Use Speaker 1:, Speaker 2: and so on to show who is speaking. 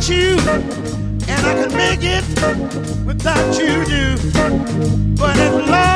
Speaker 1: without you, and I can make it without you, do. But as long